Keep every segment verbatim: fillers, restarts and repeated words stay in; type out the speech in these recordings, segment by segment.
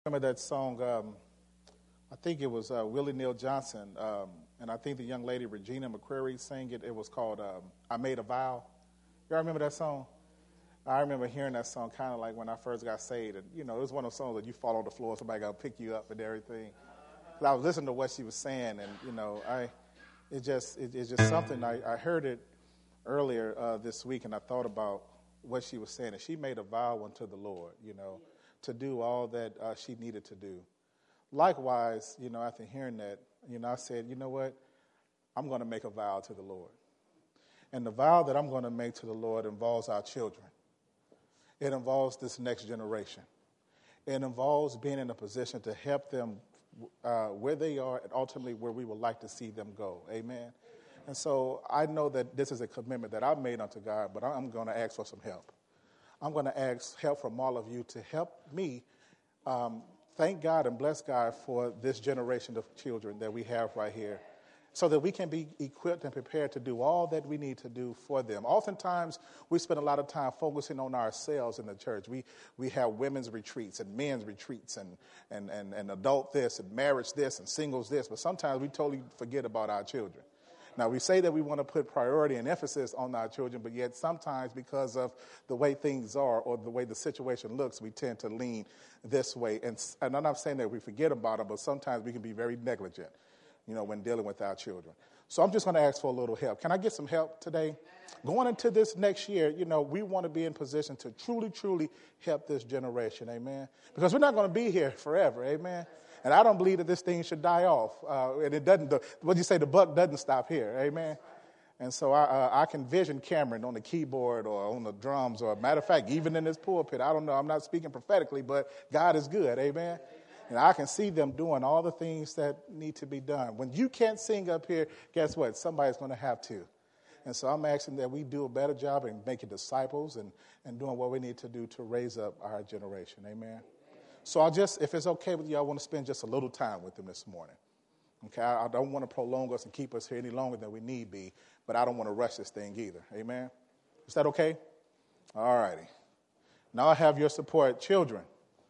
Remember that song, um, I think it was uh, Willie Neal Johnson, um, and I think the young lady Regina McCreary sang it. It was called um, I Made a Vow. Y'all remember that song? I remember hearing that song kind of like when I first got saved. And, you know, it was one of those songs that you fall on the floor, somebody got to pick you up and everything. But I was listening to what she was saying, and, you know, I it just it, it's just something. I, I heard it earlier uh, this week, and I thought about what she was saying. And she made a vow unto the Lord, you know, to do all that uh, she needed to do. Likewise, you know, after hearing that, you know, I said, you know what? I'm going to make a vow to the Lord. And the vow that I'm going to make to the Lord involves our children. It involves this next generation. It involves being in a position to help them uh, where they are and ultimately where we would like to see them go. Amen. And so I know that this is a commitment that I've made unto God, but I'm going to ask for some help. I'm going to ask help from all of you to help me um, thank God and bless God for this generation of children that we have right here so that we can be equipped and prepared to do all that we need to do for them. Oftentimes, we spend a lot of time focusing on ourselves in the church. We we have women's retreats and men's retreats and, and, and, and adult this and marriage this and singles this, but sometimes we totally forget about our children. Now, we say that we want to put priority and emphasis on our children, but yet sometimes because of the way things are or the way the situation looks, we tend to lean this way. And, and I'm not saying that we forget about them, but sometimes we can be very negligent, you know, when dealing with our children. So I'm just going to ask for a little help. Can I get some help today? Going into this next year, you know, we want to be in position to truly, truly help this generation, amen? Because we're not going to be here forever, amen? And I don't believe that this thing should die off. Uh, and it doesn't, what do you say, the buck doesn't stop here, amen? And so I, uh, I can vision Cameron on the keyboard or on the drums, or matter of fact, even in this pulpit. I don't know, I'm not speaking prophetically, but God is good, amen? And I can see them doing all the things that need to be done. When you can't sing up here, guess what? Somebody's going to have to. And so I'm asking that we do a better job in making disciples and, and doing what we need to do to raise up our generation, amen? So I'll just, if it's okay with you, I want to spend just a little time with them this morning. Okay, I, I don't want to prolong us and keep us here any longer than we need be, but I don't want to rush this thing either. Amen? Is that okay? All righty. Now I have your support. Children,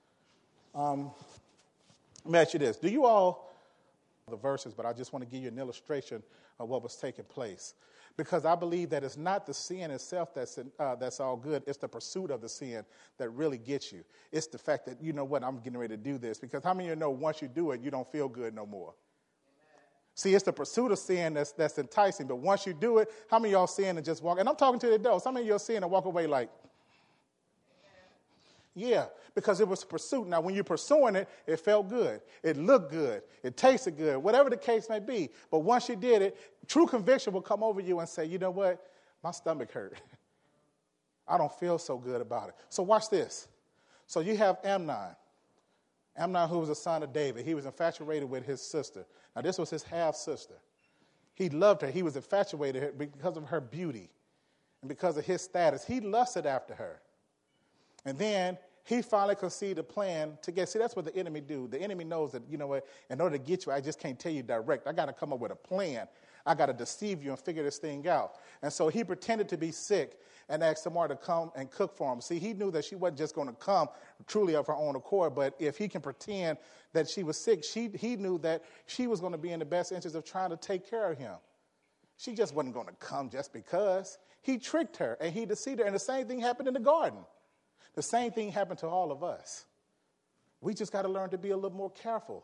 um, let me ask you this. Do you all, the verses, but I just want to give you an illustration of what was taking place. Because I believe that it's not the sin itself that's in, uh, that's all good. It's the pursuit of the sin that really gets you. It's the fact that, you know what, I'm getting ready to do this. Because how many of you know once you do it, you don't feel good no more? Amen. See, it's the pursuit of sin that's that's enticing. But once you do it, how many of y'all sin and just walk? And I'm talking to the adults. How many of y'all sin and walk away like, yeah, because it was pursuit. Now, when you're pursuing it, it felt good. It looked good. It tasted good, whatever the case may be. But once you did it, true conviction will come over you and say, you know what? My stomach hurt. I don't feel so good about it. So watch this. So you have Amnon. Amnon, who was a son of David. He was infatuated with his sister. Now, this was his half-sister. He loved her. He was infatuated with her because of her beauty and because of his status. He lusted after her. And then he finally conceived a plan to get, see, that's what the enemy do. The enemy knows that, you know what, in order to get you, I just can't tell you direct. I got to come up with a plan. I got to deceive you and figure this thing out. And so he pretended to be sick and asked Tamar to come and cook for him. See, he knew that she wasn't just going to come truly of her own accord, but if he can pretend that she was sick, she, he knew that she was going to be in the best interest of trying to take care of him. She just wasn't going to come just because. He tricked her and he deceived her. And the same thing happened in the garden. The same thing happened to all of us. We just got to learn to be a little more careful.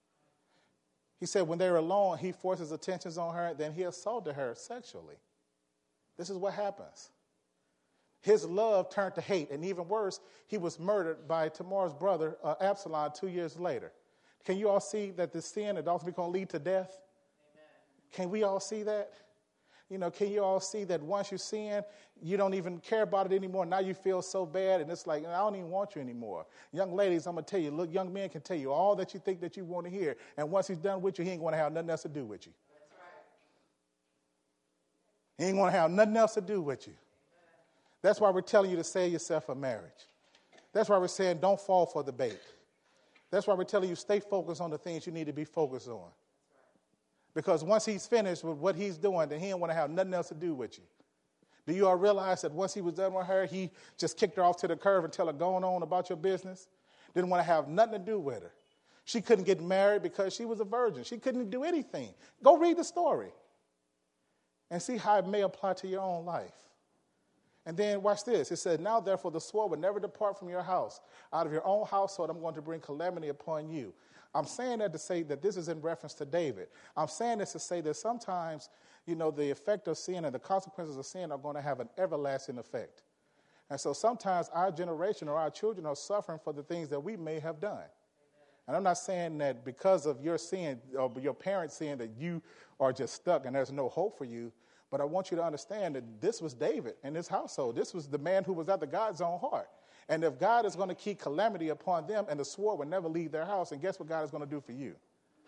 He said when they're alone, he forces attentions on her, then he assaulted her sexually. This is what happens. His love turned to hate, and even worse, he was murdered by Tamar's brother, uh, Absalom, two years later. Can you all see that this sin is ultimately going to lead to death? Amen. Can we all see that? You know, can you all see that once you sin, you don't even care about it anymore? Now you feel so bad, and it's like, I don't even want you anymore. Young ladies, I'm going to tell you, look, young men can tell you all that you think that you want to hear, and once he's done with you, he ain't going to have nothing else to do with you. That's right. He ain't going to have nothing else to do with you. That's why we're telling you to save yourself for marriage. That's why we're saying don't fall for the bait. That's why we're telling you stay focused on the things you need to be focused on. Because once he's finished with what he's doing, then he don't want to have nothing else to do with you. Do you all realize that once he was done with her, he just kicked her off to the curb and tell her, going on about your business? Didn't want to have nothing to do with her. She couldn't get married because she was a virgin. She couldn't do anything. Go read the story and see how it may apply to your own life. And then watch this. It said, now therefore the sword will never depart from your house. Out of your own household I'm going to bring calamity upon you. I'm saying that to say that this is in reference to David. I'm saying this to say that sometimes, you know, the effect of sin and the consequences of sin are going to have an everlasting effect. And so sometimes our generation or our children are suffering for the things that we may have done. And I'm not saying that because of your sin or your parents' sin that you are just stuck and there's no hope for you. But I want you to understand that this was David and his household. This was the man who was after God's own heart. And if God is going to keep calamity upon them, and the sword will never leave their house, and guess what God is going to do for you?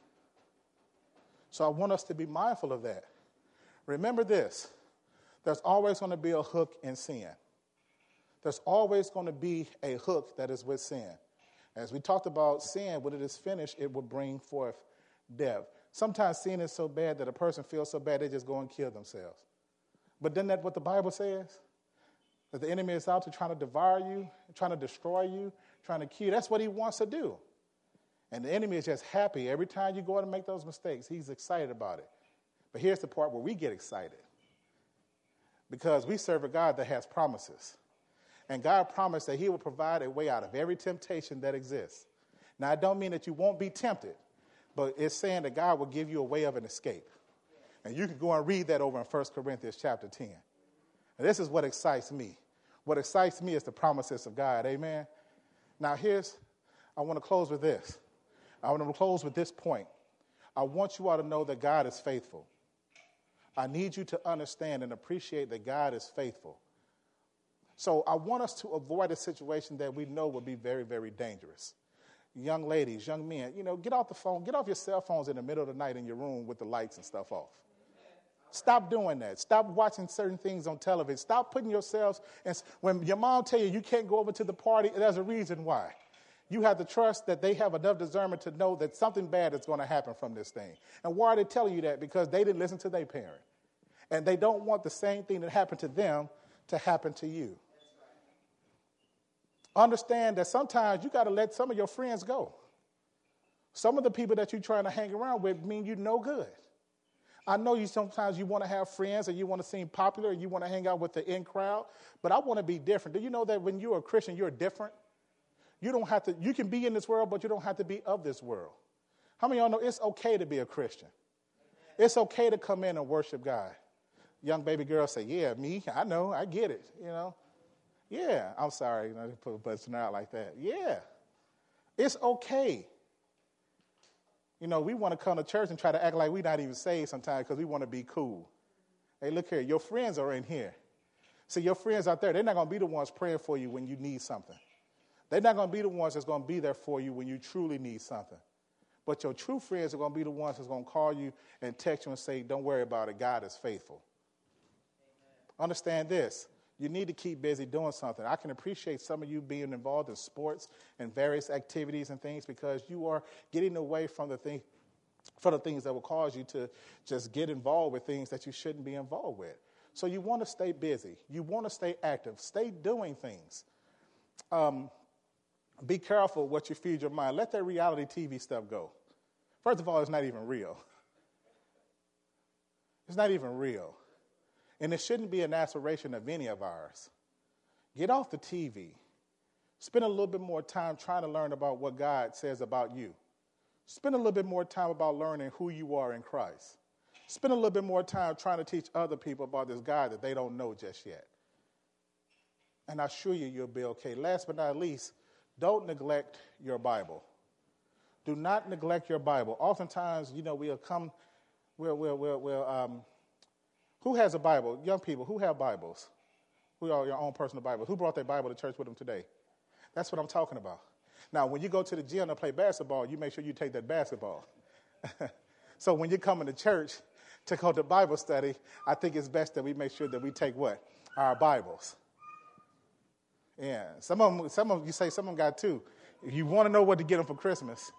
So I want us to be mindful of that. Remember this. There's always going to be a hook in sin. There's always going to be a hook that is with sin. As we talked about sin, when it is finished, it will bring forth death. Sometimes sin is so bad that a person feels so bad they just go and kill themselves. But isn't that what the Bible says? That the enemy is out to trying to devour you, trying to destroy you, trying to kill you. That's what he wants to do. And the enemy is just happy. Every time you go out and make those mistakes, he's excited about it. But here's the part where we get excited. Because we serve a God that has promises. And God promised that he will provide a way out of every temptation that exists. Now, I don't mean that you won't be tempted, but it's saying that God will give you a way of an escape. And you can go and read that over in First Corinthians chapter ten. And this is what excites me. What excites me is the promises of God. Amen. Now, here's, I want to close with this. I want to close with this point. I want you all to know that God is faithful. I need you to understand and appreciate that God is faithful. So I want us to avoid a situation that we know will be very, very dangerous. Young ladies, young men, you know, get off the phone, get off your cell phones in the middle of the night in your room with the lights and stuff off. Stop doing that. Stop watching certain things on television. Stop putting yourselves, in, when your mom tell you you can't go over to the party, there's a reason why. You have to trust that they have enough discernment to know that something bad is going to happen from this thing. And why are they telling you that? Because they didn't listen to their parent. And they don't want the same thing that happened to them to happen to you. Understand that sometimes you got to let some of your friends go. Some of the people that you're trying to hang around with mean you're no good. I know you sometimes you want to have friends and you want to seem popular and you want to hang out with the in crowd, but I want to be different. Do you know that when you're a Christian, you're different? You don't have to, you can be in this world, but you don't have to be of this world. How many of y'all know it's okay to be a Christian? It's okay to come in and worship God. Young baby girls say, yeah, me, I know, I get it, you know. Yeah, I'm sorry, you know, put busting out like that. Yeah, it's okay. You know, we want to come to church and try to act like we're not even saved sometimes because we want to be cool. Hey, look here, your friends are in here. See, your friends out there, they're not going to be the ones praying for you when you need something. They're not going to be the ones that's going to be there for you when you truly need something. But your true friends are going to be the ones that's going to call you and text you and say, don't worry about it, God is faithful. Amen. Understand this. You need to keep busy doing something. I can appreciate some of you being involved in sports and various activities and things because you are getting away from the thing, from the things that will cause you to just get involved with things that you shouldn't be involved with. So you want to stay busy. You want to stay active. Stay doing things. Um, be careful what you feed your mind. Let that reality T V stuff go. First of all, it's not even real. It's not even real. And it shouldn't be an aspiration of any of ours. Get off the T V. Spend a little bit more time trying to learn about what God says about you. Spend a little bit more time about learning who you are in Christ. Spend a little bit more time trying to teach other people about this God that they don't know just yet. And I assure you, you'll be okay. Last but not least, don't neglect your Bible. Do not neglect your Bible. Oftentimes, you know, we'll come, we'll, we'll, we'll, we'll um, who has a Bible? Young people, who have Bibles? Who are your own personal Bibles? Who brought their Bible to church with them today? That's what I'm talking about. Now, when you go to the gym to play basketball, you make sure you take that basketball. So when you're coming to church to go to Bible study, I think it's best that we make sure that we take what? Our Bibles. Yeah, some of them, some of them, you say some of them got two. If you want to know what to get them for Christmas.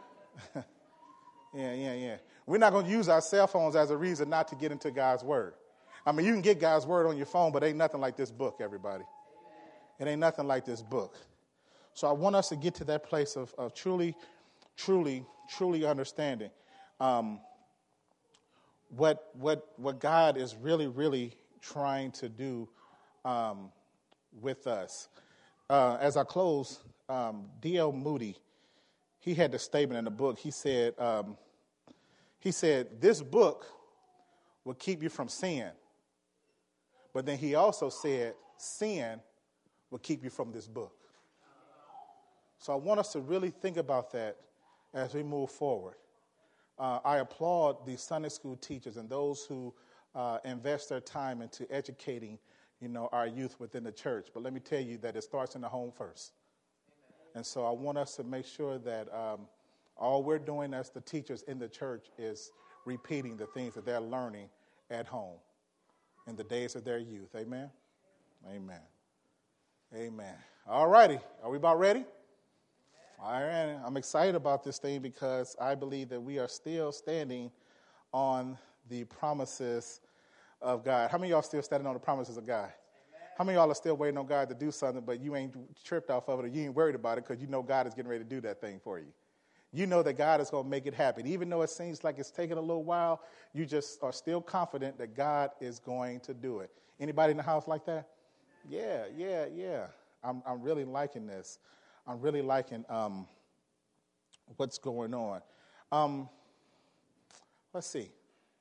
yeah, yeah, yeah. We're not going to use our cell phones as a reason not to get into God's word. I mean, you can get God's word on your phone, but ain't nothing like this book, everybody. It ain't nothing like this book. So I want us to get to that place of, of truly, truly, truly understanding um, what what what God is really, really trying to do um, with us. Uh, as I close, um, D L Moody, he had this statement in the book. He said, um, he said, this book will keep you from sin. But then he also said, sin will keep you from this book. So I want us to really think about that as we move forward. Uh, I applaud the Sunday school teachers and those who uh, invest their time into educating, you know, our youth within the church. But let me tell you that it starts in the home first. Amen. And so I want us to make sure that um, all we're doing as the teachers in the church is repeating the things that they're learning at home in the days of their youth. Amen? Amen. Amen. All righty. Are we about ready? All right. I'm excited about this thing because I believe that we are still standing on the promises of God. How many of y'all still standing on the promises of God? Amen. How many of y'all are still waiting on God to do something, but you ain't tripped off of it or you ain't worried about it because you know God is getting ready to do that thing for you? You know that God is going to make it happen. Even though it seems like it's taking a little while, you just are still confident that God is going to do it. Anybody in the house like that? Yeah, yeah, yeah. I'm I'm really liking this. I'm really liking um, what's going on. Um, let's see.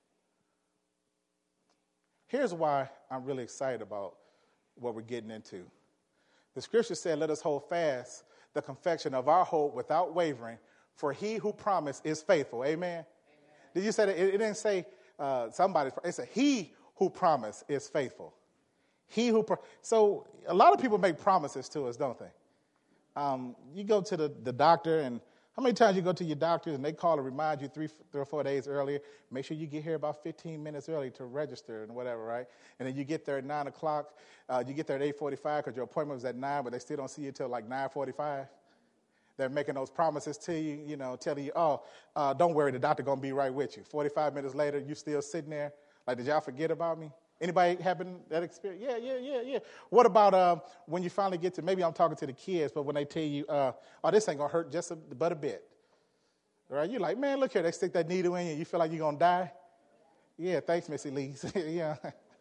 Here's why I'm really excited about what we're getting into. The scripture said, let us hold fast the confession of our hope without wavering, for he who promised is faithful. Amen? Amen. Did you say that? It, it didn't say uh, somebody. It said he who promised is faithful. He who. Pro- so a lot of people make promises to us, don't they? Um, you go to the, the doctor, and how many times you go to your doctor and they call and remind you three, three or four days earlier, make sure you get here about fifteen minutes early to register and whatever, right? And then you get there at nine o'clock. Uh, you get there at eight forty-five because your appointment was at nine, but they still don't see you until like nine forty-five. They're making those promises to you, you know, telling you, oh, uh, don't worry, the doctor going to be right with you. forty-five minutes later, you still sitting there like, did y'all forget about me? Anybody having that experience? Yeah, yeah, yeah, yeah. What about um, when you finally get to, maybe I'm talking to the kids, but when they tell you, uh, oh, this ain't going to hurt just a, but a bit. Right? You're like, man, look here, they stick that needle in you. You feel like you're going to die? Yeah, thanks, Miss Elise. Yeah.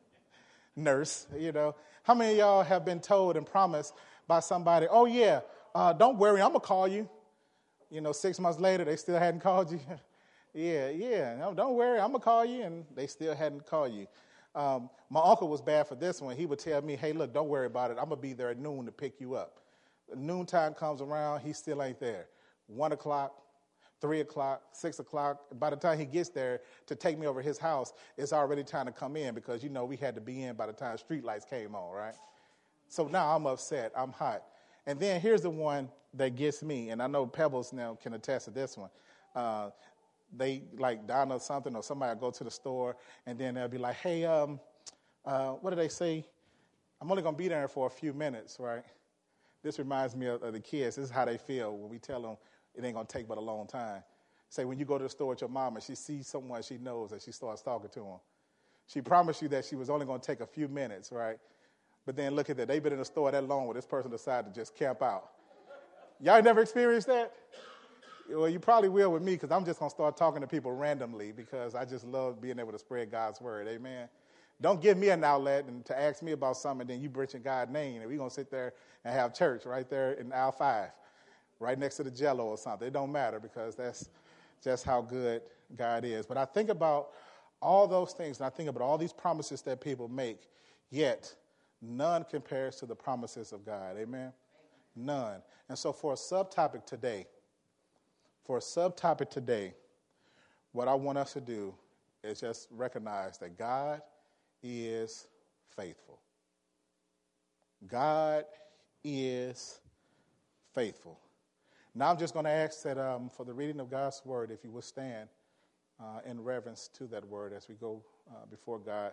Nurse, you know. How many of y'all have been told and promised by somebody, oh, yeah, uh, don't worry, I'm going to call you. You know, six months later, they still hadn't called you. yeah, yeah, no, don't worry, I'm going to call you, and they still hadn't called you. Um, my uncle was bad for this one. He would tell me, hey, look, don't worry about it. I'm going to be there at noon to pick you up. Noontime comes around, he still ain't there. One o'clock, three o'clock, six o'clock. By the time he gets there to take me over his house, it's already time to come in because, you know, we had to be in by the time street lights came on, right? So now I'm upset. I'm hot. And then here's the one that gets me, and I know Pebbles now can attest to this one. Uh, they like down or something, or somebody will go to the store, and then they'll be like, hey, um, uh, what do they say? I'm only going to be there for a few minutes, right? This reminds me of, of the kids. This is how they feel when we tell them it ain't going to take but a long time. Say when you go to the store with your mom and she sees someone she knows and she starts talking to them. She promised you that she was only going to take a few minutes, right? But then look at that. They've been in the store that long where this person decided to just camp out. Y'all never experienced that? Well, you probably will with me because I'm just going to start talking to people randomly because I just love being able to spread God's word. Amen. Don't give me an outlet and to ask me about something and then you mention God's name and we're going to sit there and have church right there in aisle five, right next to the Jell-O or something. It don't matter because that's just how good God is. But I think about all those things and I think about all these promises that people make, yet none compares to the promises of God. Amen? None. And so for a subtopic today, For a subtopic today, what I want us to do is just recognize that God is faithful. God is faithful. Now I'm just going to ask that um, for the reading of God's word, if you would stand uh, in reverence to that word as we go uh, before God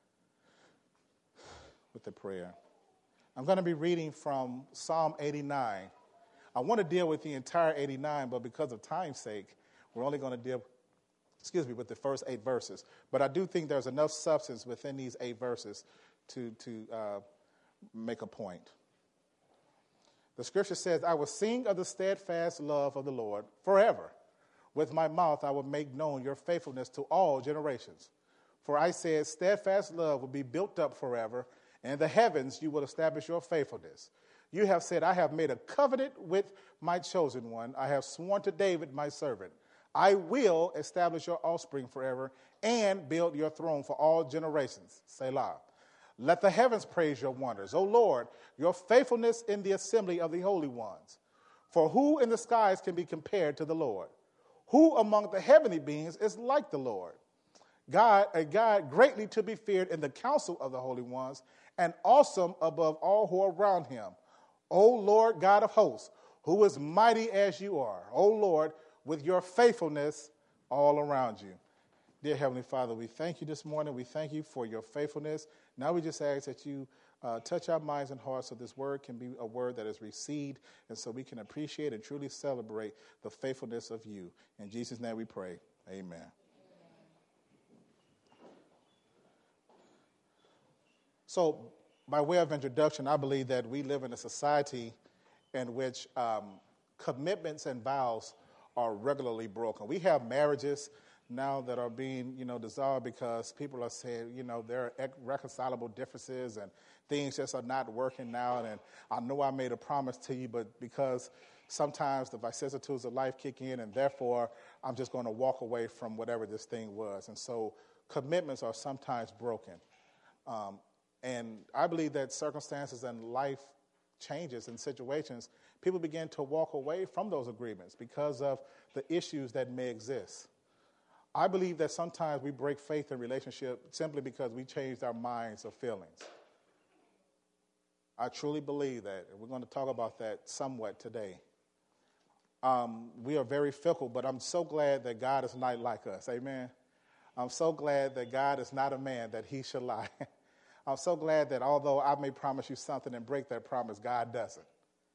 with the prayer. I'm going to be reading from Psalm eighty-nine. I want to deal with the entire eighty-nine, but because of time's sake, we're only going to deal, excuse me, with the first eight verses. But I do think there's enough substance within these eight verses to, to uh, make a point. The scripture says, I will sing of the steadfast love of the Lord forever. With my mouth I will make known your faithfulness to all generations. For I said, steadfast love will be built up forever, and in the heavens you will establish your faithfulness. You have said, I have made a covenant with my chosen one. I have sworn to David, my servant. I will establish your offspring forever and build your throne for all generations. Selah. Let the heavens praise your wonders. O Lord, your faithfulness in the assembly of the holy ones. For who in the skies can be compared to the Lord? Who among the heavenly beings is like the Lord? God, a God greatly to be feared in the council of the holy ones, and awesome above all who are around him. O Lord God of hosts, who is mighty as you are. O Lord, with your faithfulness all around you. Dear Heavenly Father, we thank you this morning. We thank you for your faithfulness. Now we just ask that you uh, touch our minds and hearts so this word can be a word that is received, and so we can appreciate and truly celebrate the faithfulness of you. In Jesus' name we pray. Amen. So, by way of introduction, I believe that we live in a society in which um, commitments and vows are regularly broken. We have marriages now that are being, you know, dissolved because people are saying, you know, there are irreconcilable differences and things just are not working out. And I know I made a promise to you, but because sometimes the vicissitudes of life kick in, and therefore I'm just going to walk away from whatever this thing was. And so commitments are sometimes broken. Um, And I believe that circumstances and life changes and situations, people begin to walk away from those agreements because of the issues that may exist. I believe that sometimes we break faith in relationship simply because we changed our minds or feelings. I truly believe that, and we're going to talk about that somewhat today. Um, we are very fickle, but I'm so glad that God is not like us. Amen. I'm so glad that God is not a man that he should lie. I'm so glad that although I may promise you something and break that promise, God doesn't.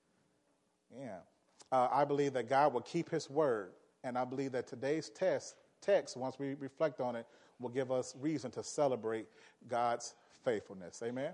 Yeah. Uh, I believe that God will keep his word, and I believe that today's test, text, once we reflect on it, will give us reason to celebrate God's faithfulness. Amen?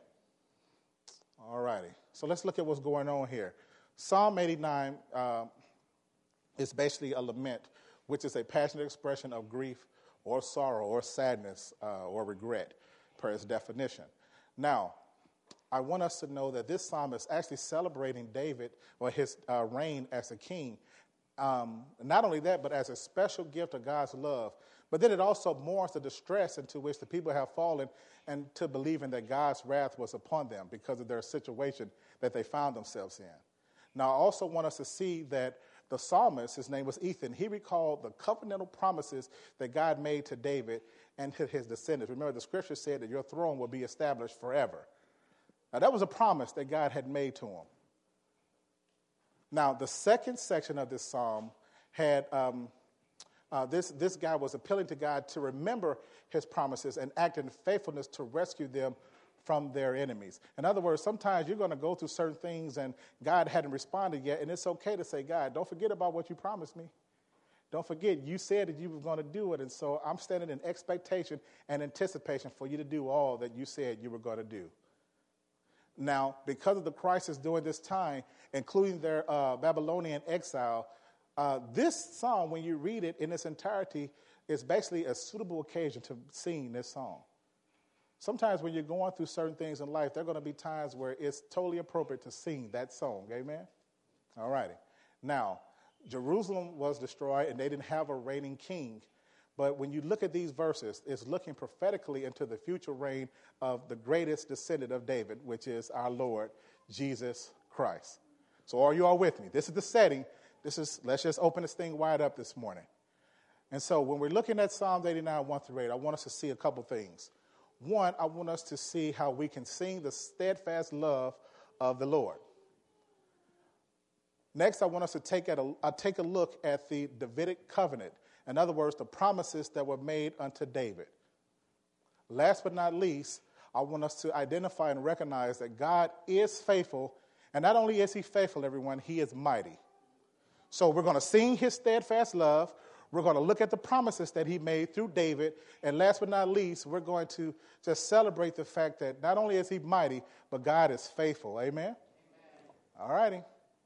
All righty. So let's look at what's going on here. Psalm eighty-nine uh, is basically a lament, which is a passionate expression of grief or sorrow or sadness uh, or regret, per its definition. Now, I want us to know that this psalm is actually celebrating David or his uh, reign as a king. Um, not only that, but as a special gift of God's love. But then it also mourns the distress into which the people have fallen and to believing that God's wrath was upon them because of their situation that they found themselves in. Now, I also want us to see that the psalmist, his name was Ethan, he recalled the covenantal promises that God made to David and to his descendants. Remember, the scripture said that your throne will be established forever. Now, that was a promise that God had made to him. Now, the second section of this psalm had, um, uh, this, this guy was appealing to God to remember his promises and act in faithfulness to rescue them from their enemies. In other words, sometimes you're going to go through certain things and God hadn't responded yet, and it's okay to say, God, don't forget about what you promised me. Don't forget, you said that you were going to do it, and so I'm standing in expectation and anticipation for you to do all that you said you were going to do. Now, because of the crisis during this time, including their uh, Babylonian exile, uh, this psalm, when you read it in its entirety, is basically a suitable occasion to sing this song. Sometimes when you're going through certain things in life, there are going to be times where it's totally appropriate to sing that song. Amen? All righty. Now, Jerusalem was destroyed, and they didn't have a reigning king. But when you look at these verses, it's looking prophetically into the future reign of the greatest descendant of David, which is our Lord, Jesus Christ. So are you all with me? This is the setting. This is, let's just open this thing wide up this morning. And so when we're looking at Psalms eighty-nine, one through eight, I want us to see a couple things. One, I want us to see how we can sing the steadfast love of the Lord. Next, I want us to take, at a, uh, take a look at the Davidic covenant. In other words, the promises that were made unto David. Last but not least, I want us to identify and recognize that God is faithful, and not only is he faithful, everyone, he is mighty. So we're going to sing his steadfast love. We're going to look at the promises that he made through David. And last but not least, we're going to just celebrate the fact that not only is he mighty, but God is faithful. Amen? Amen. All righty.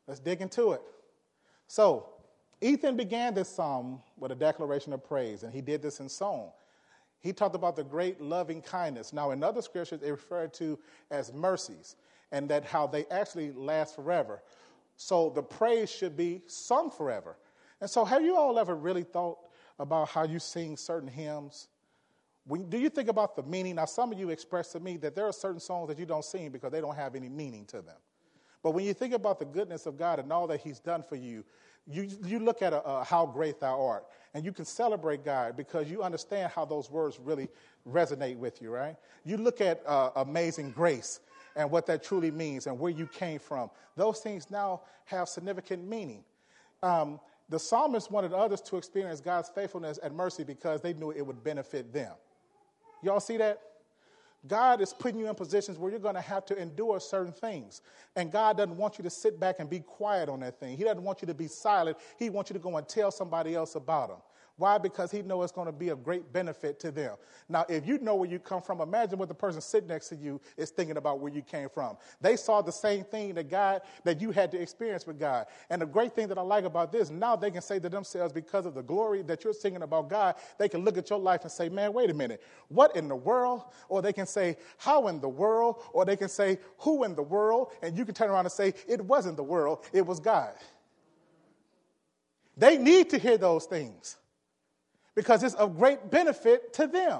Let's dig into it. So, Ethan began this psalm with a declaration of praise, and he did this in song. He talked about the great loving kindness. Now, in other scriptures, they refer to as mercies, and that how they actually last forever. So the praise should be sung forever. And so have you all ever really thought about how you sing certain hymns? When, do you think about the meaning? Now, some of you expressed to me that there are certain songs that you don't sing because they don't have any meaning to them. But when you think about the goodness of God and all that he's done for you, you, you look at a, a how great thou art, and you can celebrate God because you understand how those words really resonate with you, right? You look at uh, amazing grace and what that truly means and where you came from. Those things now have significant meaning. Um, the psalmist wanted others to experience God's faithfulness and mercy because they knew it would benefit them. Y'all see that? God is putting you in positions where you're going to have to endure certain things. And God doesn't want you to sit back and be quiet on that thing. He doesn't want you to be silent. He wants you to go and tell somebody else about them. Why? Because he knows it's going to be of great benefit to them. Now, if you know where you come from, imagine what the person sitting next to you is thinking about where you came from. They saw the same thing that God, that you had to experience with God. And the great thing that I like about this, now they can say to themselves, because of the glory that you're singing about God, they can look at your life and say, man, wait a minute, what in the world? Or they can say, how in the world? Or they can say, who in the world? And you can turn around and say, it wasn't the world, it was God. They need to hear those things, because it's of great benefit to them.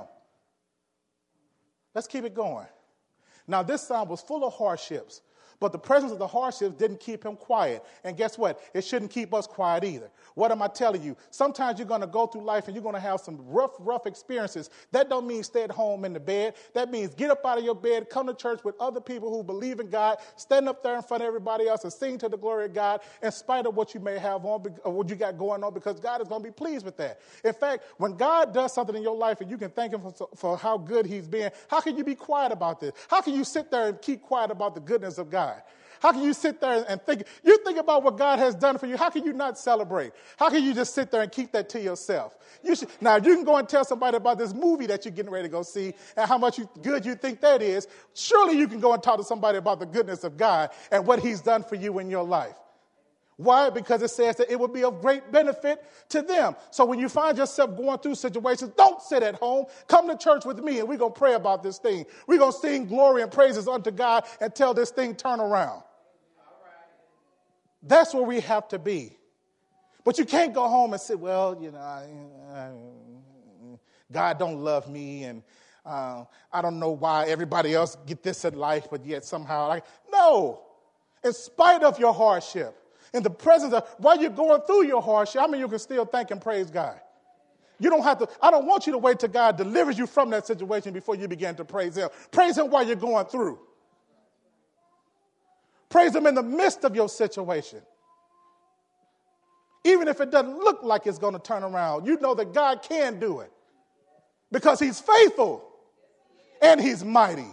Let's keep it going. Now, this psalm was full of hardships, but the presence of the hardships didn't keep him quiet. And guess what? It shouldn't keep us quiet either. What am I telling you? Sometimes you're going to go through life and you're going to have some rough, rough experiences. That don't mean stay at home in the bed. That means get up out of your bed, come to church with other people who believe in God, stand up there in front of everybody else and sing to the glory of God in spite of what you may have on or what you got going on, because God is going to be pleased with that. In fact, when God does something in your life and you can thank him for, for how good he's been, how can you be quiet about this? How can you sit there and keep quiet about the goodness of God? How can you sit there and think, you think about what God has done for you, how can you not celebrate? How can you just sit there and keep that to yourself? You should, now, you can go and tell somebody about this movie that you're getting ready to go see and how much you, good you think that is. Surely you can go and talk to somebody about the goodness of God and what he's done for you in your life. Why? Because it says that it will be of great benefit to them. So when you find yourself going through situations, don't sit at home. Come to church with me and we're going to pray about this thing. We're going to sing glory and praises unto God until this thing turn around. That's where we have to be. But you can't go home and say, well, you know, I, I, God don't love me, and uh, I don't know why everybody else get this in life, but yet somehow, I, no. In spite of your hardship, in the presence of, while you're going through your hardship, I mean, you can still thank and praise God. You don't have to, I don't want you to wait till God delivers you from that situation before you begin to praise him. Praise him while you're going through. Praise him in the midst of your situation. Even if it doesn't look like it's going to turn around, you know that God can do it because he's faithful and he's mighty.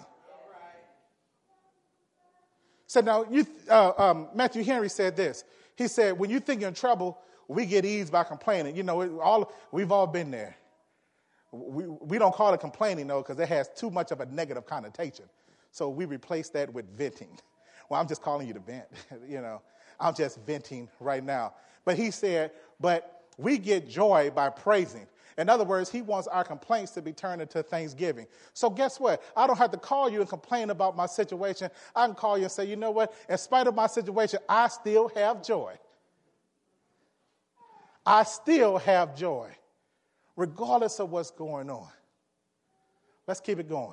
So now, you, uh, um, Matthew Henry said this. He said, when you think you're in trouble, we get eased by complaining. You know, it, all we've all been there. We, we don't call it complaining, though, because it has too much of a negative connotation. So we replace that with venting. Well, I'm just calling you to vent. You know, I'm just venting right now. But he said, but we get joy by praising. In other words, he wants our complaints to be turned into thanksgiving. So guess what? I don't have to call you and complain about my situation. I can call you and say, you know what? In spite of my situation, I still have joy. I still have joy, regardless of what's going on. Let's keep it going.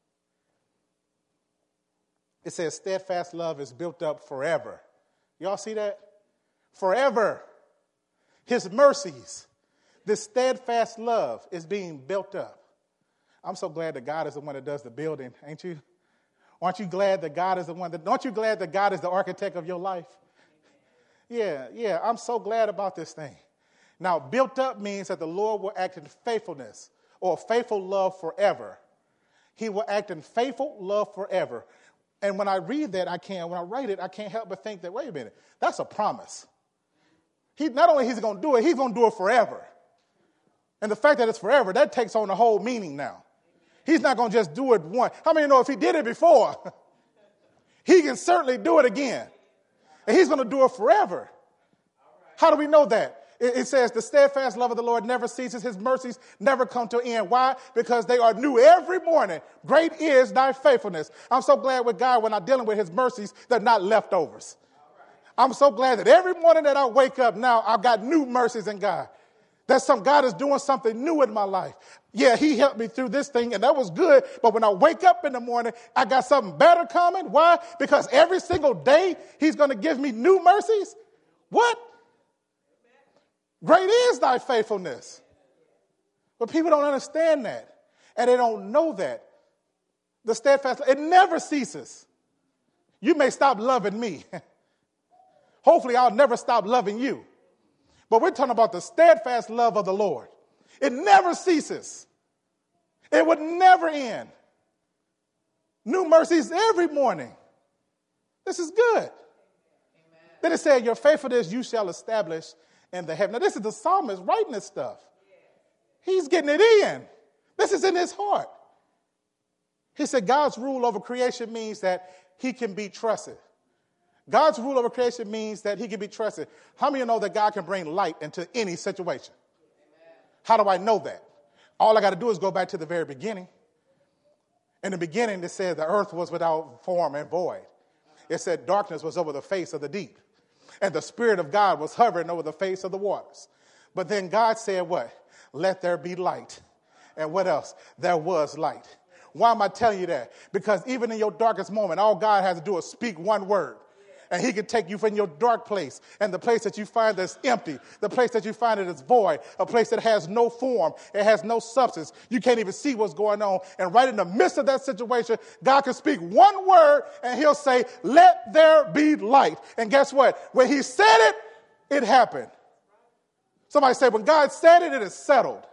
It says steadfast love is built up forever. Y'all see that? Forever. His mercies, this steadfast love is being built up. I'm so glad that God is the one that does the building, ain't you? Aren't you glad that God is the one that, aren't you glad that God is the architect of your life? Yeah, yeah, I'm so glad about this thing. Now, built up means that the Lord will act in faithfulness or faithful love forever. He will act in faithful love forever. And when I read that, I can't, when I write it, I can't help but think that, wait a minute, that's a promise. He, not only is he going to do it, he's going to do it forever. And the fact that it's forever, that takes on the whole meaning now. He's not going to just do it once. How many know if he did it before, he can certainly do it again? And he's going to do it forever. How do we know that? It, it says the steadfast love of the Lord never ceases. His mercies never come to an end. Why? Because they are new every morning. Great is thy faithfulness. I'm so glad with God when I'm dealing with his mercies, they're not leftovers. I'm so glad that every morning that I wake up now, I've got new mercies in God. That some God is doing something new in my life. Yeah, he helped me through this thing, and that was good. But when I wake up in the morning, I got something better coming. Why? Because every single day, he's going to give me new mercies. What? Great is thy faithfulness. But people don't understand that, and they don't know that. The steadfast, it never ceases. You may stop loving me. Hopefully, I'll never stop loving you. But we're talking about the steadfast love of the Lord. It never ceases. It would never end. New mercies every morning. This is good. Amen. Then it said, your faithfulness you shall establish in the heaven. Now, this is the psalmist writing this stuff. He's getting it in. This is in his heart. He said God's rule over creation means that he can be trusted. God's rule over creation means that he can be trusted. How many of you know that God can bring light into any situation? Amen. How do I know that? All I got to do is go back to the very beginning. In the beginning, it said the earth was without form and void. It said darkness was over the face of the deep. And the Spirit of God was hovering over the face of the waters. But then God said what? Let there be light. And what else? There was light. Why am I telling you that? Because even in your darkest moment, all God has to do is speak one word. And he can take you from your dark place and the place that you find that's empty, the place that you find that is void, a place that has no form, it has no substance. You can't even see what's going on. And right in the midst of that situation, God can speak one word and he'll say, let there be light. And guess what? When he said it, it happened. Somebody say, when God said it, it is settled.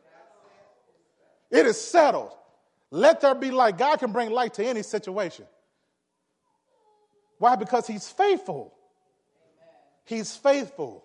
It is settled. Let there be light. God can bring light to any situation. Why? Because he's faithful. Amen. He's faithful.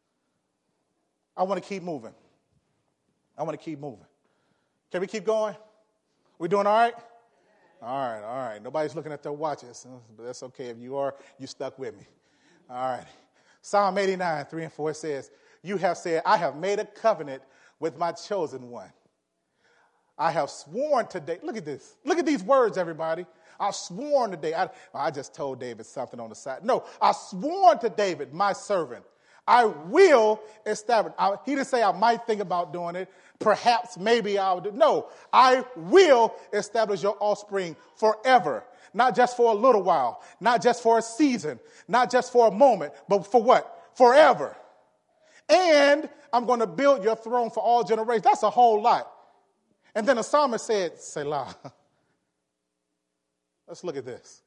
I want to keep moving. I want to keep moving. Can we keep going? We doing all right? All right, all right. Nobody's looking at their watches, but that's okay. If you are, you stuck with me. All right. Psalm eighty-nine, three and four says, you have said, I have made a covenant with my chosen one. I have sworn today. Look at this. Look at these words, everybody. I sworn today. I, I just told David something on the side. No, I sworn to David, my servant. I will establish. I, he didn't say I might think about doing it. Perhaps, maybe I'll do. No, I will establish your offspring forever. Not just for a little while. Not just for a season. Not just for a moment. But for what? Forever. And I'm going to build your throne for all generations. That's a whole lot. And then the psalmist said, Selah. Let's look at this.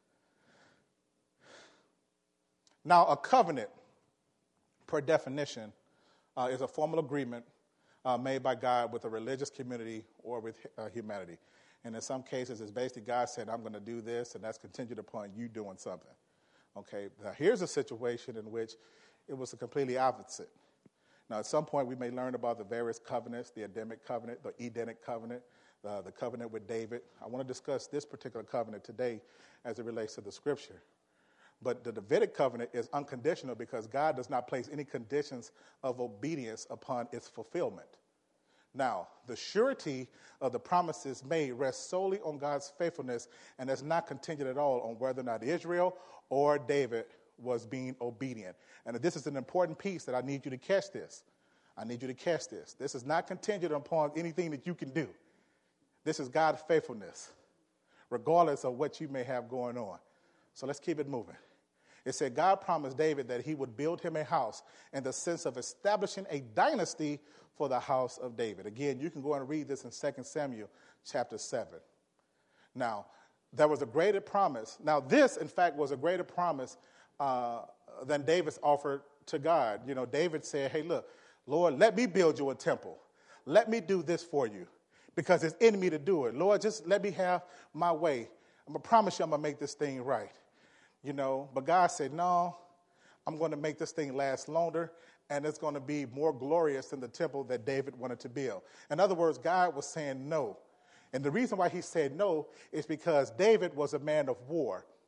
Now, a covenant, per definition, uh, is a formal agreement uh, made by God with a religious community or with uh, humanity. And in some cases, it's basically God said, I'm going to do this, and that's contingent upon you doing something. Okay, now here's a situation in which it was a completely opposite. Now, at some point, we may learn about the various covenants, the Adamic covenant, the Edenic covenant, uh, the covenant with David. I want to discuss this particular covenant today as it relates to the Scripture. But the Davidic covenant is unconditional because God does not place any conditions of obedience upon its fulfillment. Now, the surety of the promises made rests solely on God's faithfulness, and is not contingent at all on whether or not Israel or David was being obedient. And this is an important piece that I need you to catch this. I need you to catch this. This is not contingent upon anything that you can do. This is God's faithfulness, regardless of what you may have going on. So let's keep it moving. It said God promised David that he would build him a house in the sense of establishing a dynasty for the house of David. Again, you can go and read this in Second Samuel chapter seven. Now, there was a greater promise. Now, this, in fact, was a greater promise uh, than David's offered to God. You know, David said, hey, look, Lord, let me build you a temple. Let me do this for you because it's in me to do it. Lord, just let me have my way. I'm going to promise you I'm going to make this thing right. You know, but God said, no, I'm going to make this thing last longer, and it's going to be more glorious than the temple that David wanted to build. In other words, God was saying no. And the reason why he said no is because David was a man of war.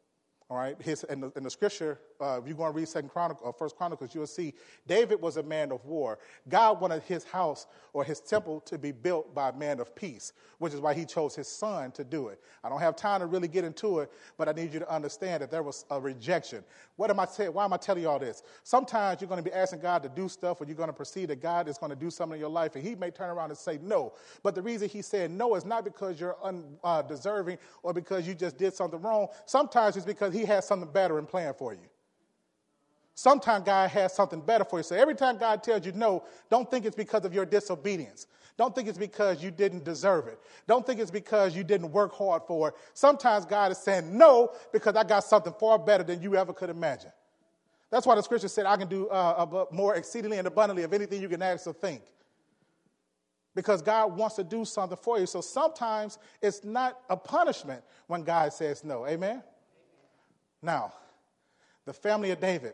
All right, his, in, the, in the scripture, uh, if you go and read Second Chronicles or First Chronicles, you'll see David was a man of war. God wanted his house or his temple to be built by a man of peace, which is why he chose his son to do it. I don't have time to really get into it, but I need you to understand that there was a rejection. What am I saying? Why am I telling you all this? Sometimes you're going to be asking God to do stuff, or you're going to perceive that God is going to do something in your life, and he may turn around and say no. But the reason he said no is not because you're undeserving uh, or because you just did something wrong. Sometimes it's because he He has something better in plan for you. Sometimes God has something better for you. So every time God tells you no, don't think it's because of your disobedience. Don't think it's because you didn't deserve it. Don't think it's because you didn't work hard for it. Sometimes God is saying no because I got something far better than you ever could imagine. That's why the scripture said I can do uh, more exceedingly and abundantly of anything you can ask or think. Because God wants to do something for you. So sometimes it's not a punishment when God says no. Amen? Now, the family of David.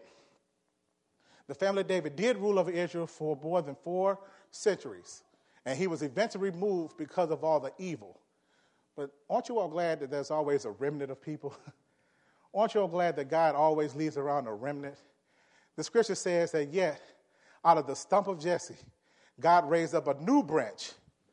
The family of David did rule over Israel for more than four centuries. And he was eventually removed because of all the evil. But aren't you all glad that there's always a remnant of people? Aren't you all glad that God always leaves around a remnant? The scripture says that yet, out of the stump of Jesse, God raised up a new branch,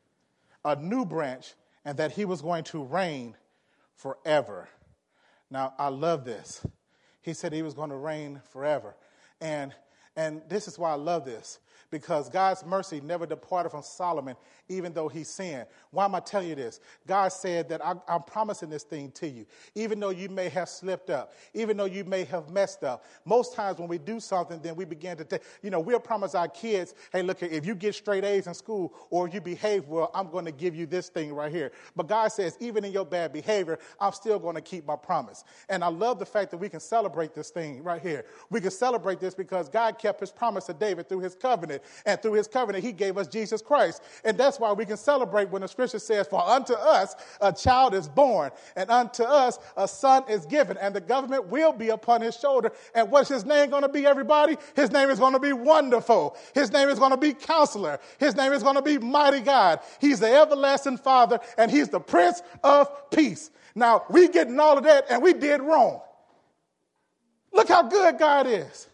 a new branch, and that he was going to reign forever. Now, I love this. He said he was going to reign forever. And, and this is why I love this, because God's mercy never departed from Solomon, even though he sinned. Why am I telling you this? God said that I, I'm promising this thing to you, even though you may have slipped up, even though you may have messed up. Most times when we do something, then we begin to take, you know, we'll promise our kids, hey, look, if you get straight A's in school or you behave well, I'm going to give you this thing right here. But God says, even in your bad behavior, I'm still going to keep my promise. And I love the fact that we can celebrate this thing right here. We can celebrate this because God kept his promise to David through his covenant. And through his covenant, he gave us Jesus Christ. And that's why we can celebrate when the scripture says, for unto us a child is born, and unto us a son is given, and the government will be upon his shoulder. And what's his name going to be, everybody? His name is going to be Wonderful. His name is going to be Counselor. His name is going to be Mighty God. He's the everlasting Father, and he's the Prince of Peace. Now, we getting all of that, and we did wrong. Look how good God is.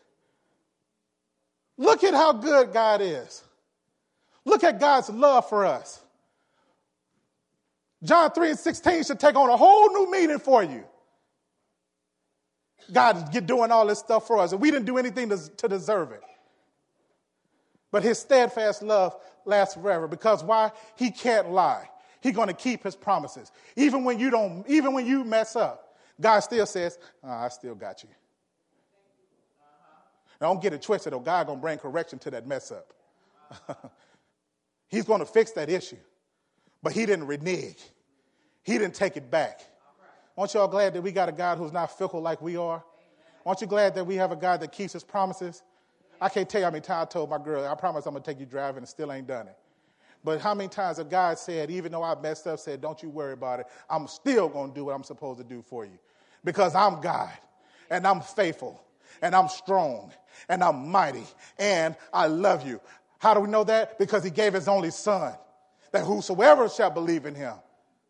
Look at how good God is. Look at God's love for us. John three and sixteen should take on a whole new meaning for you. God is doing all this stuff for us, and we didn't do anything to, to deserve it. But his steadfast love lasts forever, because why? He can't lie. He's going to keep his promises. Even when you don't, even when you mess up, God still says, oh, I still got you. Now, don't get it twisted, or God going to bring correction to that mess up. He's going to fix that issue. But he didn't renege. He didn't take it back. Aren't you all glad that we got a God who's not fickle like we are? Aren't you glad that we have a God that keeps his promises? I can't tell you how many times I told my girl, I promise I'm going to take you driving, and still ain't done it. But how many times have God said, even though I messed up, said, don't you worry about it. I'm still going to do what I'm supposed to do for you. Because I'm God, and I'm faithful, and I'm strong, and I'm mighty, and I love you. How do we know that? Because he gave his only son, that whosoever shall believe in him.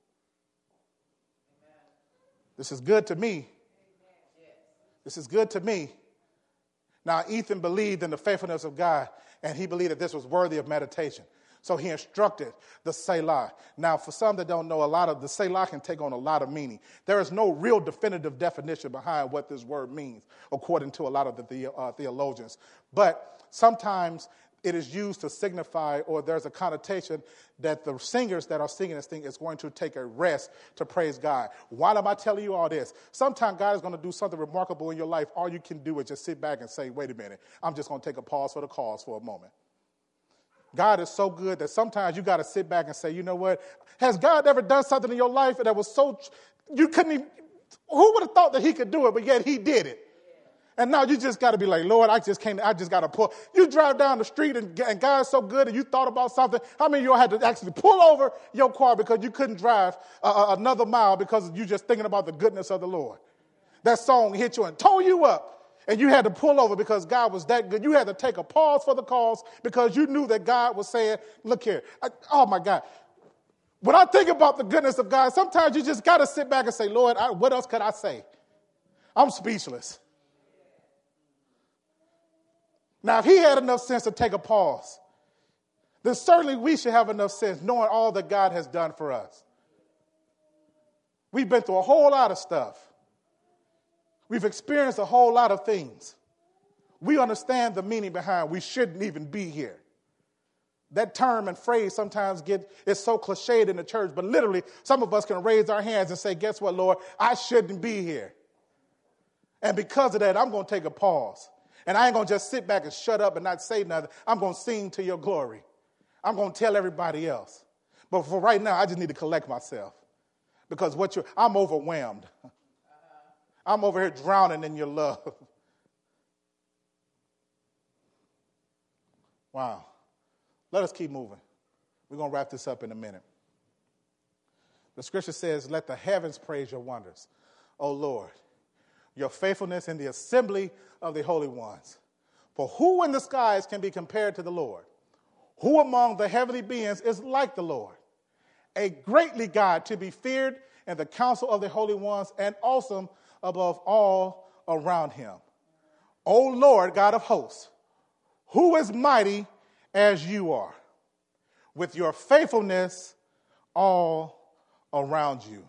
This is good to me. This is good to me. Now, Ethan believed in the faithfulness of God, and he believed that this was worthy of meditation. So he instructed the Selah. Now, for some that don't know, a lot of the Selah can take on a lot of meaning. There is no real definitive definition behind what this word means, according to a lot of the, the uh, theologians. But sometimes it is used to signify, or there's a connotation that the singers that are singing this thing is going to take a rest to praise God. Why am I telling you all this? Sometimes God is going to do something remarkable in your life. All you can do is just sit back and say, wait a minute, I'm just going to take a pause for the cause for a moment. God is so good that sometimes you got to sit back and say, you know what? Has God ever done something in your life that was so, you couldn't even, who would have thought that he could do it, but yet he did it? And now you just got to be like, Lord, I just can't, I just got to pull. You drive down the street and, and God's so good and you thought about something. How many of you had to actually pull over your car because you couldn't drive uh, another mile because you just thinking about the goodness of the Lord? That song hit you and tore you up. And you had to pull over because God was that good. You had to take a pause for the cause because you knew that God was saying, look here. I, oh, my God. When I think about the goodness of God, sometimes you just got to sit back and say, Lord, I, what else could I say? I'm speechless. Now, if he had enough sense to take a pause, then certainly we should have enough sense knowing all that God has done for us. We've been through a whole lot of stuff. We've experienced a whole lot of things. We understand the meaning behind we shouldn't even be here. That term and phrase sometimes get is so cliched in the church, but literally some of us can raise our hands and say, guess what, Lord? I shouldn't be here. And because of that, I'm going to take a pause. And I ain't going to just sit back and shut up and not say nothing. I'm going to sing to your glory. I'm going to tell everybody else. But for right now, I just need to collect myself. Because what you I'm overwhelmed. I'm over here drowning in your love. Wow. Let us keep moving. We're going to wrap this up in a minute. The scripture says, let the heavens praise your wonders, O Lord, your faithfulness in the assembly of the holy ones. For who in the skies can be compared to the Lord? Who among the heavenly beings is like the Lord? A greatly God to be feared in the council of the holy ones and awesome above all around him. O Lord, God of hosts, who is mighty as you are, with your faithfulness all around you.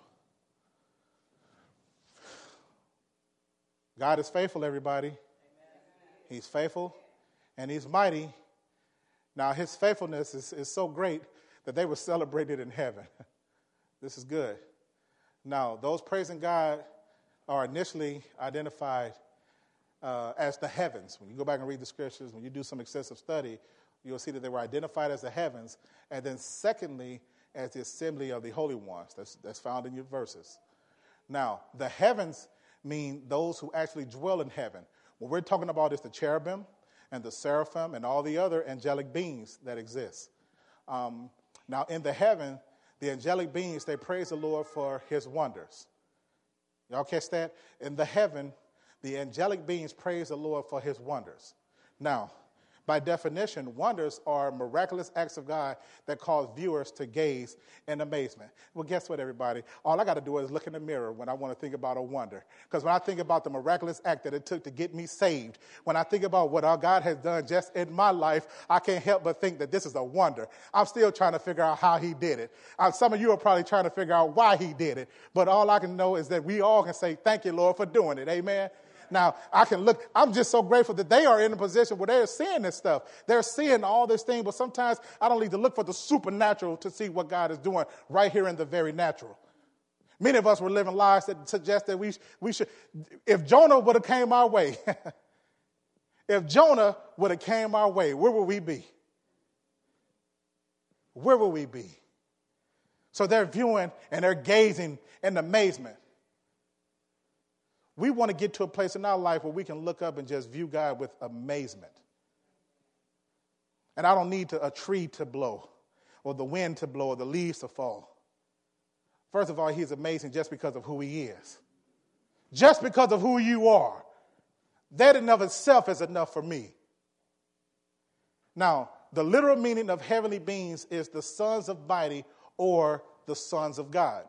God is faithful, everybody. Amen. He's faithful and he's mighty. Now, his faithfulness is, is so great that they were celebrated in heaven. This is good. Now, those praising God are initially identified uh, as the heavens. When you go back and read the scriptures, when you do some excessive study, you'll see that they were identified as the heavens. And then secondly, as the assembly of the holy ones. That's, that's found in your verses. Now, the heavens mean those who actually dwell in heaven. What we're talking about is the cherubim and the seraphim and all the other angelic beings that exist. Um, now, in the heaven, the angelic beings, they praise the Lord for his wonders. Y'all catch that? In the heaven, the angelic beings praise the Lord for his wonders. Now, by definition, wonders are miraculous acts of God that cause viewers to gaze in amazement. Well, guess what, everybody? All I got to do is look in the mirror when I want to think about a wonder. Because when I think about the miraculous act that it took to get me saved, when I think about what our God has done just in my life, I can't help but think that this is a wonder. I'm still trying to figure out how he did it. Uh, some of you are probably trying to figure out why he did it. But all I can know is that we all can say, thank you, Lord, for doing it. Amen. Now, I can look, I'm just so grateful that they are in a position where they're seeing this stuff. They're seeing all this thing, but sometimes I don't need to look for the supernatural to see what God is doing right here in the very natural. Many of us were living lives that suggest that we, we should, if Jonah would have came our way, if Jonah would have came our way, where would we be? Where would we be? So they're viewing and they're gazing in amazement. We want to get to a place in our life where we can look up and just view God with amazement. And I don't need to, a tree to blow or the wind to blow or the leaves to fall. First of all, he's amazing just because of who he is. Just because of who you are. That in of itself is enough for me. Now, the literal meaning of heavenly beings is the sons of mighty or the sons of God.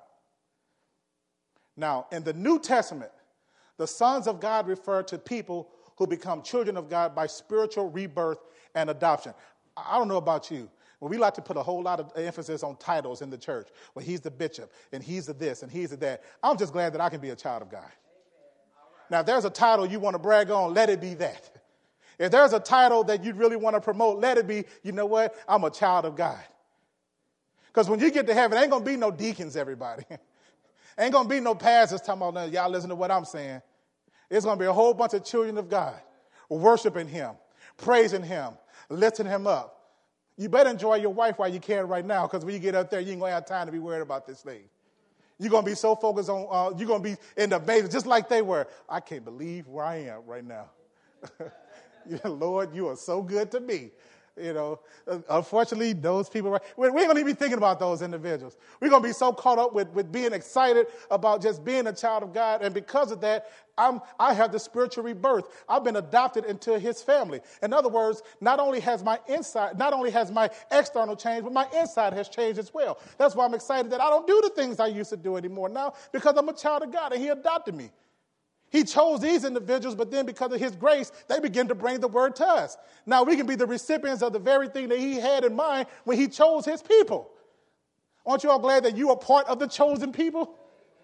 Now, in the New Testament, the sons of God refer to people who become children of God by spiritual rebirth and adoption. I don't know about you. Well, we like to put a whole lot of emphasis on titles in the church. Well, he's the bishop, and he's the this, and he's the that. I'm just glad that I can be a child of God. Now, if there's a title you want to brag on, let it be that. If there's a title that you really want to promote, let it be, you know what, I'm a child of God. Because when you get to heaven, ain't going to be no deacons, everybody. Ain't going to be no pastors talking about, y'all listen to what I'm saying. It's going to be a whole bunch of children of God worshiping him, praising him, lifting him up. You better enjoy your wife while you can right now, because when you get up there, you ain't going to have time to be worried about this thing. You're going to be so focused on, uh, you're going to be in the amazement, just like they were. I can't believe where I am right now. Lord, you are so good to me. You know, unfortunately, those people, we ain't going to be thinking about those individuals. We're going to be so caught up with, with being excited about just being a child of God. And because of that, I'm, I have the spiritual rebirth. I've been adopted into his family. In other words, not only has my inside, not only has my external changed, but my inside has changed as well. That's why I'm excited that I don't do the things I used to do anymore now, because I'm a child of God and he adopted me. He chose these individuals, but then because of his grace, they begin to bring the word to us. Now we can be the recipients of the very thing that he had in mind when he chose his people. Aren't you all glad that you are part of the chosen people?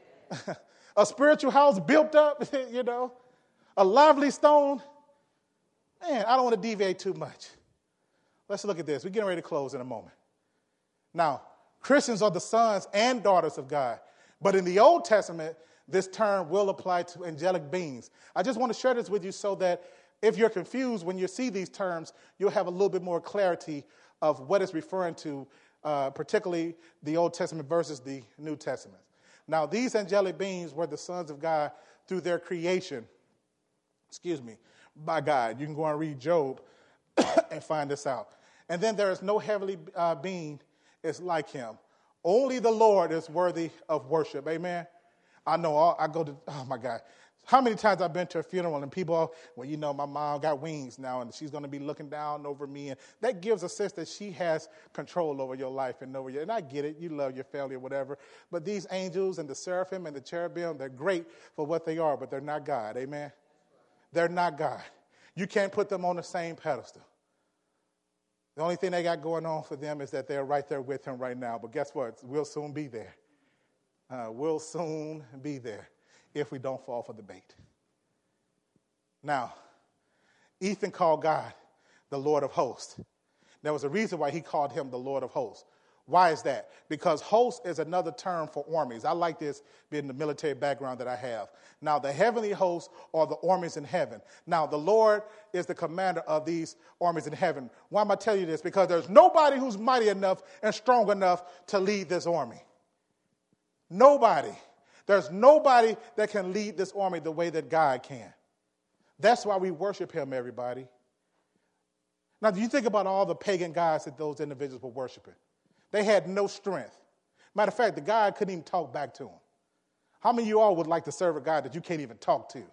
A spiritual house built up, you know, a lively stone. Man, I don't want to deviate too much. Let's look at this. We're getting ready to close in a moment. Now, Christians are the sons and daughters of God. But in the Old Testament, this term will apply to angelic beings. I just want to share this with you so that if you're confused when you see these terms, you'll have a little bit more clarity of what it's referring to, uh, particularly the Old Testament versus the New Testament. Now, these angelic beings were the sons of God through their creation, excuse me, by God. You can go and read Job and find this out. And then there is no heavenly uh, being is like him. Only the Lord is worthy of worship. Amen. I know all, I go to, oh my God. How many times I've been to a funeral and people, well, you know, my mom got wings now and she's going to be looking down over me. And that gives a sense that she has control over your life and over you. And I get it. You love your family or whatever. But these angels and the seraphim and the cherubim, they're great for what they are, but they're not God. Amen. They're not God. You can't put them on the same pedestal. The only thing they got going on for them is that they're right there with him right now. But guess what? We'll soon be there. Uh, we'll soon be there if we don't fall for the bait. Now, Ethan called God the Lord of hosts. There was a reason why he called him the Lord of hosts. Why is that? Because host is another term for armies. I like this being the military background that I have. Now, the heavenly hosts are the armies in heaven. Now, the Lord is the commander of these armies in heaven. Why am I telling you this? Because there's nobody who's mighty enough and strong enough to lead this army. Nobody. There's nobody that can lead this army the way that God can. That's why we worship him, everybody. Now, do you think about all the pagan gods that those individuals were worshiping? They had no strength. Matter of fact, the God couldn't even talk back to them. How many of you all would like to serve a God that you can't even talk to?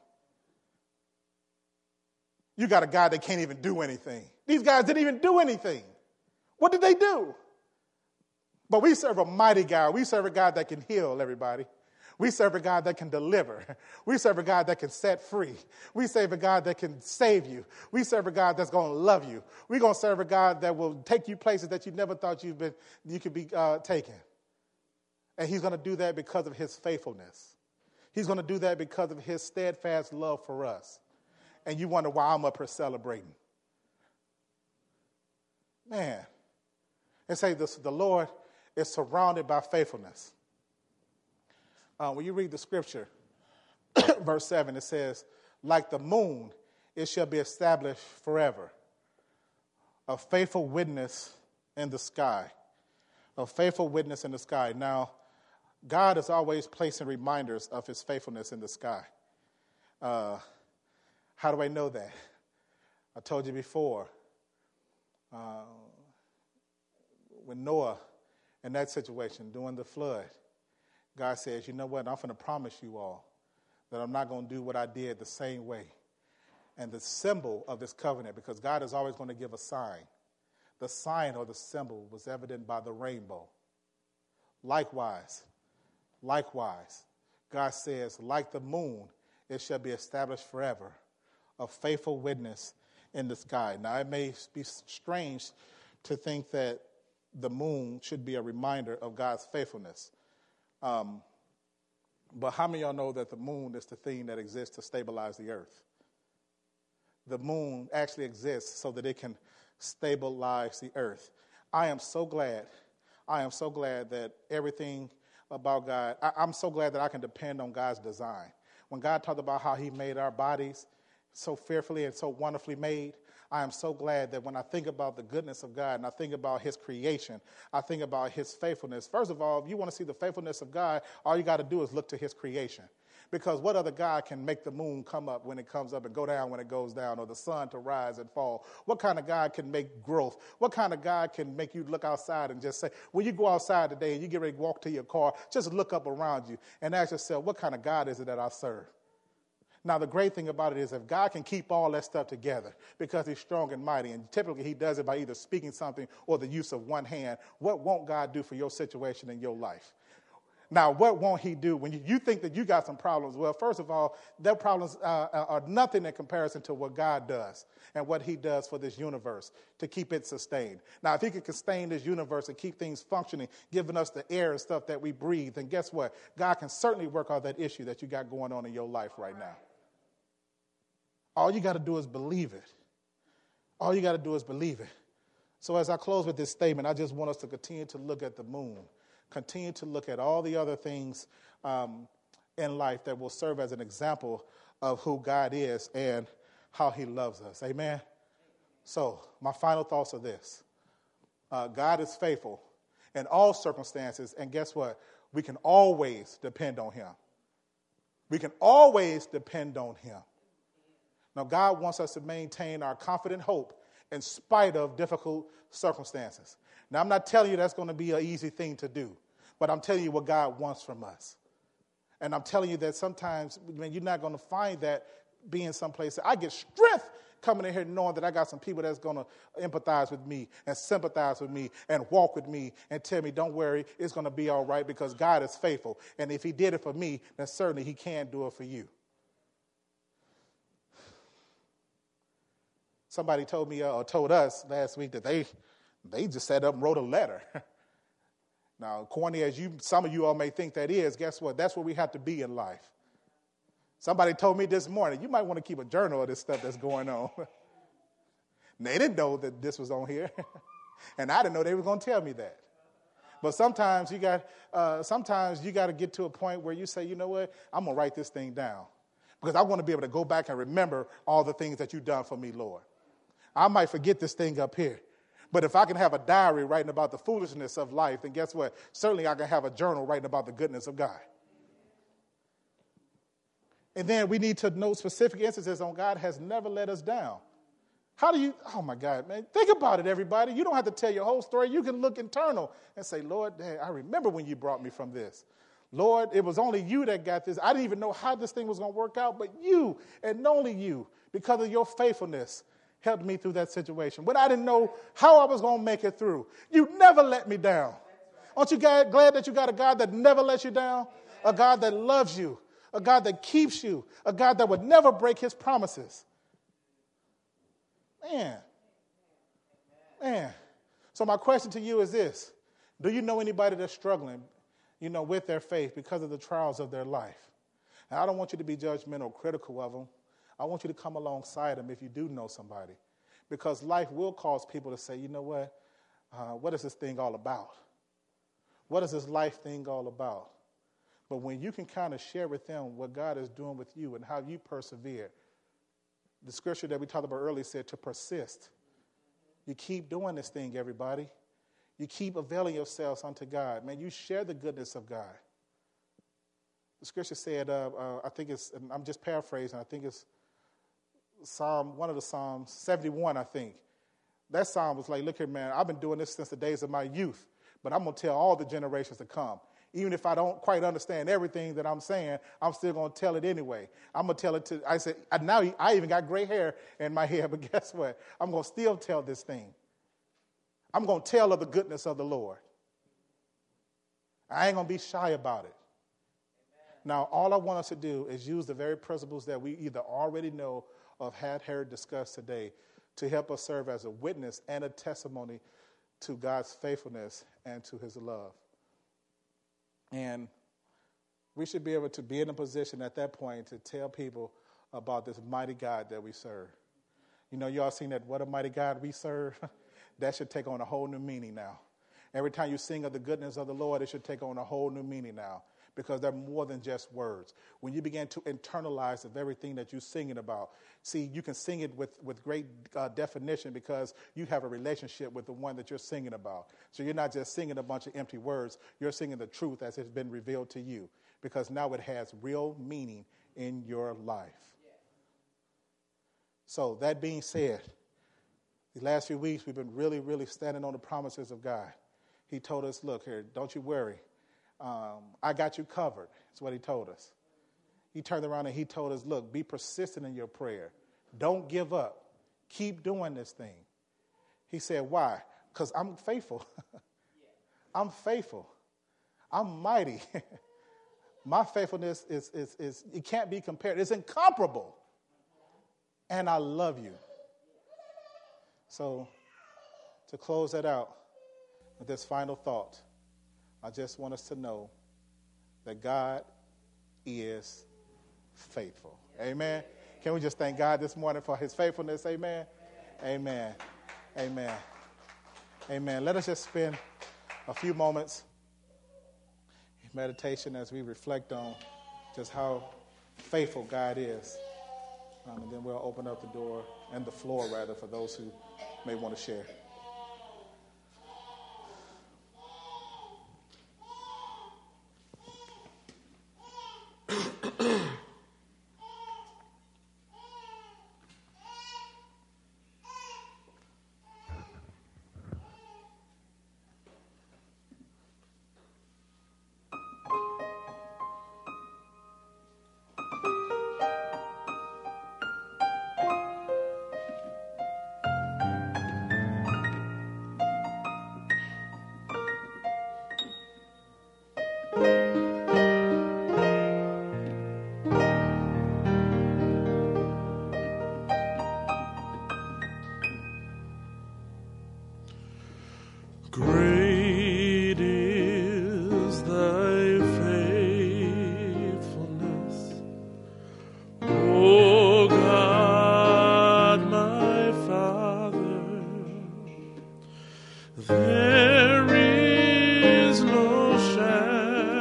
You got a God that can't even do anything. These guys didn't even do anything. What did they do? But we serve a mighty God. We serve a God that can heal everybody. We serve a God that can deliver. We serve a God that can set free. We serve a God that can save you. We serve a God that's going to love you. We're going to serve a God that will take you places that you never thought you've been, you could be uh, taken. And he's going to do that because of his faithfulness. He's going to do that because of his steadfast love for us. And you wonder why I'm up here celebrating. Man. And say this, the Lord is surrounded by faithfulness. Uh, when you read the scripture, verse seven, it says, like the moon, it shall be established forever. A faithful witness in the sky. A faithful witness in the sky. Now, God is always placing reminders of his faithfulness in the sky. Uh, how do I know that? I told you before, uh, when Noah, in that situation, during the flood, God says, you know what, I'm going to promise you all that I'm not going to do what I did the same way. And the symbol of this covenant, because God is always going to give a sign. The sign or the symbol was evident by the rainbow. Likewise, likewise, God says, like the moon, it shall be established forever, a faithful witness in the sky. Now, it may be strange to think that the moon should be a reminder of God's faithfulness. Um, but how many of y'all know that the moon is the thing that exists to stabilize the earth? The moon actually exists so that it can stabilize the earth. I am so glad, I am so glad that everything about God, I, I'm so glad that I can depend on God's design. When God talked about how he made our bodies so fearfully and so wonderfully made, I am so glad that when I think about the goodness of God and I think about his creation, I think about his faithfulness. First of all, if you want to see the faithfulness of God, all you got to do is look to his creation. Because what other God can make the moon come up when it comes up and go down when it goes down, or the sun to rise and fall? What kind of God can make growth? What kind of God can make you look outside and just say, when you go outside today and you get ready to walk to your car, just look up around you and ask yourself, what kind of God is it that I serve? Now, the great thing about it is if God can keep all that stuff together because he's strong and mighty, and typically he does it by either speaking something or the use of one hand, what won't God do for your situation in your life? Now, what won't he do when you, you think that you got some problems? Well, first of all, their problems uh, are nothing in comparison to what God does and what he does for this universe to keep it sustained. Now, if he can sustain this universe and keep things functioning, giving us the air and stuff that we breathe, then guess what? God can certainly work out that issue that you got going on in your life right now. All you got to do is believe it. All you got to do is believe it. So as I close with this statement, I just want us to continue to look at the moon. Continue to look at all the other things um, in life that will serve as an example of who God is and how he loves us. Amen? So my final thoughts are this. Uh, God is faithful in all circumstances, and guess what? We can always depend on him. We can always depend on him. Now, God wants us to maintain our confident hope in spite of difficult circumstances. Now, I'm not telling you that's going to be an easy thing to do, but I'm telling you what God wants from us. And I'm telling you that sometimes, man, you're not going to find that being someplace. I get strength coming in here knowing that I got some people that's going to empathize with me and sympathize with me and walk with me and tell me, don't worry, it's going to be all right because God is faithful. And if he did it for me, then certainly he can do it for you. Somebody told me uh, or told us last week that they they just sat up and wrote a letter. Now, corny as you, some of you all may think that is, guess what? That's where we have to be in life. Somebody told me this morning, you might want to keep a journal of this stuff that's going on. They didn't know that this was on here, and I didn't know they were going to tell me that. But sometimes you got, uh, sometimes you got to get to a point where you say, you know what? I'm gonna write this thing down because I want to be able to go back and remember all the things that you've done for me, Lord. I might forget this thing up here. But if I can have a diary writing about the foolishness of life, then guess what? Certainly I can have a journal writing about the goodness of God. And then we need to know specific instances on God has never let us down. How do you, oh my God, man, think about it, everybody. You don't have to tell your whole story. You can look internal and say, Lord, Dad, I remember when you brought me from this. Lord, it was only you that got this. I didn't even know how this thing was going to work out, but you and only you, because of your faithfulness, helped me through that situation. But I didn't know how I was going to make it through. You never let me down. Aren't you glad that you got a God that never lets you down? A God that loves you. A God that keeps you. A God that would never break his promises. Man. Man. So my question to you is this. Do you know anybody that's struggling, you know, with their faith because of the trials of their life? And I don't want you to be judgmental or critical of them. I want you to come alongside them if you do know somebody. Because life will cause people to say, you know what, uh, what is this thing all about? What is this life thing all about? But when you can kind of share with them what God is doing with you and how you persevere, the scripture that we talked about earlier said to persist. You keep doing this thing, everybody. You keep availing yourselves unto God. Man, you share the goodness of God. The scripture said, uh, uh, I think it's, and I'm just paraphrasing, I think it's Psalm, one of the Psalms, seventy-one, I think. That Psalm was like, look here, man, I've been doing this since the days of my youth, but I'm going to tell all the generations to come. Even if I don't quite understand everything that I'm saying, I'm still going to tell it anyway. I'm going to tell it to, I said, now I even got gray hair in my hair, but guess what? I'm going to still tell this thing. I'm going to tell of the goodness of the Lord. I ain't going to be shy about it. Now, all I want us to do is use the very principles that we either already know or had heard discussed today to help us serve as a witness and a testimony to God's faithfulness and to his love. And we should be able to be in a position at that point to tell people about this mighty God that we serve. You know, you all seen that, what a mighty God we serve? That should take on a whole new meaning now. Every time you sing of the goodness of the Lord, it should take on a whole new meaning now. Because they're more than just words. When you begin to internalize of everything that you're singing about, see, you can sing it with, with great uh, definition because you have a relationship with the one that you're singing about. So you're not just singing a bunch of empty words. You're singing the truth as it's been revealed to you because now it has real meaning in your life. So that being said, the last few weeks we've been really, really standing on the promises of God. He told us, look here, don't you worry. Um, I got you covered. That's what he told us. He turned around and he told us, look, be persistent in your prayer. Don't give up. Keep doing this thing. He said, why? Because I'm faithful. I'm faithful. I'm mighty. My faithfulness is, is, is, it can't be compared. It's incomparable. And I love you. So to close that out with this final thought, I just want us to know that God is faithful. Amen. Can we just thank God this morning for his faithfulness? Amen. Amen. Amen. Amen. Let us just spend a few moments in meditation as we reflect on just how faithful God is. Um, and then we'll open up the door and the floor, rather, for those who may want to share. Great